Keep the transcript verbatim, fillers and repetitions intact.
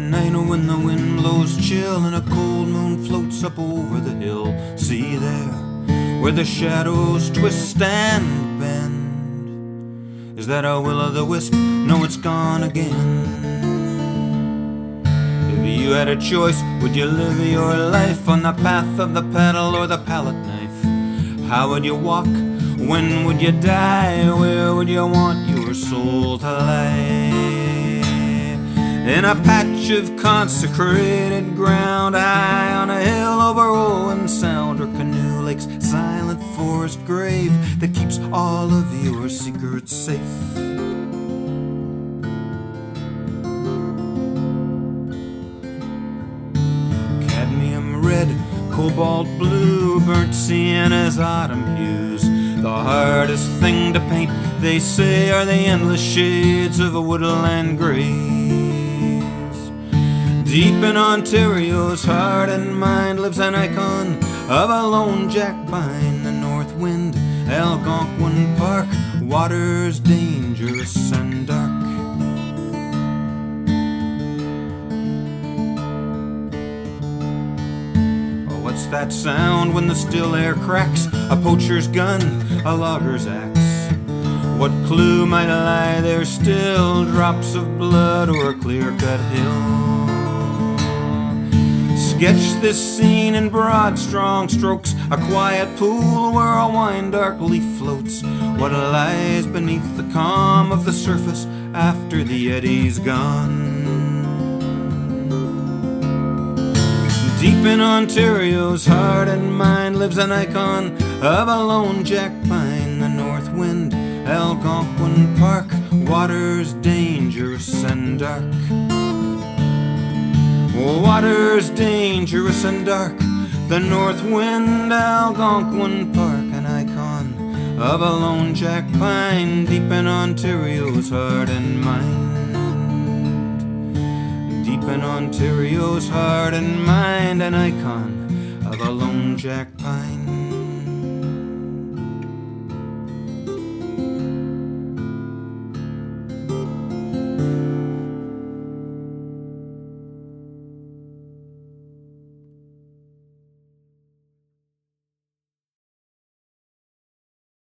night when the wind blows chill and a cold moon floats up over the hill. See there, where the shadows twist and bend, is that a will-o'-the-wisp? No, it's gone again. If you had a choice, would you live your life on the path of the paddle or the palette knife? How would you walk? When would you die? Where would you want your soul to lie? In a patch of consecrated ground, high on a hill over Owen Sound, or Canoe Lake's silent forest grave that keeps all of your secrets safe. Cadmium red, cobalt blue, burnt sienna's autumn hues. The hardest thing to paint, they say, are the endless shades of a woodland grays. Deep in Ontario's heart and mind lives an icon of a lone jack pine, the north wind, Algonquin Park, waters dangerous and dark. Oh, what's that sound when the still air cracks? A poacher's gun, a logger's axe. What clue might lie there still? Drops of blood or a clear-cut hill? Sketch this scene in broad, strong strokes, a quiet pool where a wine dark leaf floats. What lies beneath the calm of the surface after the eddy's gone? Deep in Ontario's heart and mind lives an icon of a lone jack pine, the north wind, Algonquin Park, waters dangerous and dark. Waters dangerous and dark, the north wind, Algonquin Park, an icon of a lone jack pine, deep in Ontario's heart and mind. Deep in Ontario's heart and mind, an icon of a lone jack pine.